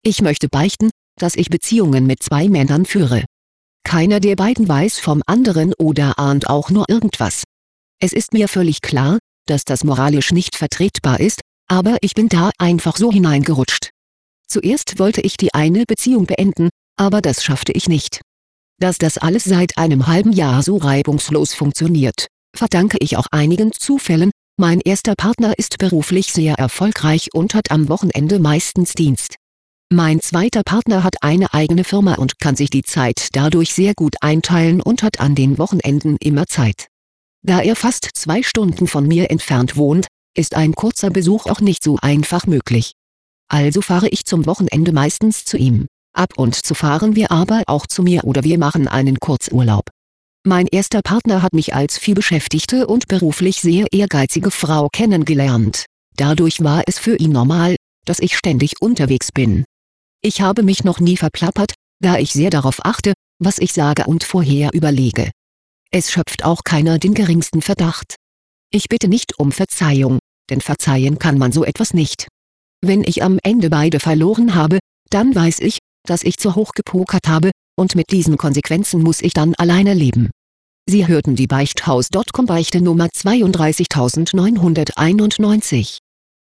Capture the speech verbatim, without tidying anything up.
Ich möchte beichten, dass ich Beziehungen mit zwei Männern führe. Keiner der beiden weiß vom anderen oder ahnt auch nur irgendwas. Es ist mir völlig klar, dass das moralisch nicht vertretbar ist, aber ich bin da einfach so hineingerutscht. Zuerst wollte ich die eine Beziehung beenden, aber das schaffte ich nicht. Dass das alles seit einem halben Jahr so reibungslos funktioniert, verdanke ich auch einigen Zufällen. Mein erster Partner ist beruflich sehr erfolgreich und hat am Wochenende meistens Dienst. Mein zweiter Partner hat eine eigene Firma und kann sich die Zeit dadurch sehr gut einteilen und hat an den Wochenenden immer Zeit. Da er fast zwei Stunden von mir entfernt wohnt, ist ein kurzer Besuch auch nicht so einfach möglich. Also fahre ich zum Wochenende meistens zu ihm. Ab und zu fahren wir aber auch zu mir oder wir machen einen Kurzurlaub. Mein erster Partner hat mich als vielbeschäftigte und beruflich sehr ehrgeizige Frau kennengelernt. Dadurch war es für ihn normal, dass ich ständig unterwegs bin. Ich habe mich noch nie verplappert, da ich sehr darauf achte, was ich sage und vorher überlege. Es schöpft auch keiner den geringsten Verdacht. Ich bitte nicht um Verzeihung, denn verzeihen kann man so etwas nicht. Wenn ich am Ende beide verloren habe, dann weiß ich, dass ich zu hoch gepokert habe, und mit diesen Konsequenzen muss ich dann alleine leben. Sie hörten die Beichthaus Punkt com Beichte Nummer zweiunddreißigtausendneunhunderteinundneunzig.